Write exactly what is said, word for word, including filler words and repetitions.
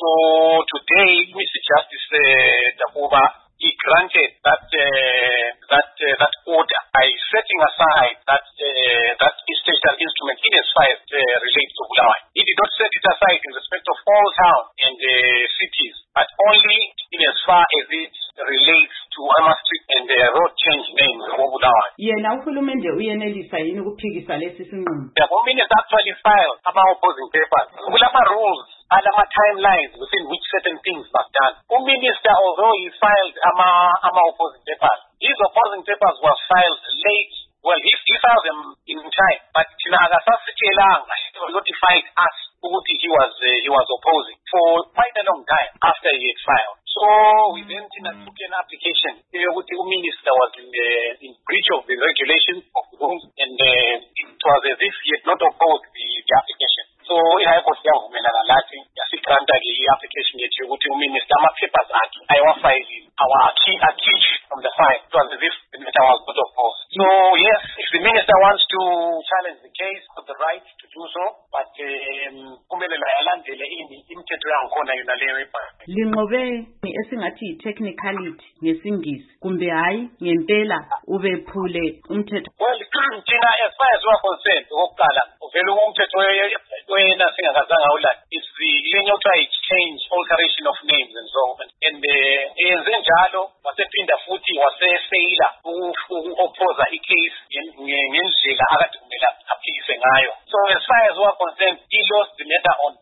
So today, Mister Justice uh, Dakuba, he granted that uh, that uh, that order by setting aside that uh, that statutory instrument in as far as uh, relates to Bulawayo. He did not set it aside in respect of all towns and uh, cities, but only in as far as it relates to Ama Street and the uh, road change name of Bulawayo. Yena uhulumende uyenelisa yini ukuphikisa lesi sinqumo? The minister actually filed about opposing papers. Kulama rules and ama timelines within which certain things must be done. The minister, although he filed ama ama opposing papers, his opposing papers were filed late. Well, he, he filed them in time, but he notified us that he was uh, he was opposing for quite a long time after he had filed. So we then took an application. The minister was in, uh, in breach of the regulations of the rules, and uh, it was as if he had not opposed the, the application. So in High Court, the application that you would minister, my papers are I was filing our key a key from the file. It was as if the minister was not opposed. So yes, if the minister wants to challenge the case, has the right to do so, but kumelela yalandele imithetho yankhona yona leyo ebhasi. Linqobe esingathi technicality ngesingisi kumbe hayi ngempela ubephule umthetho. Well, thina as far as we are concerned, okokuqala uvela umthetho wena singakazanga awulala. It's the lenye okuthiwa exchange, alteration of names and so on. And yenze njalo wasephinda futhi wasefeyila uku-opposa i-case ngendlela akade kumele aphikise ngayo. So as far as we are concerned, he lost the matter on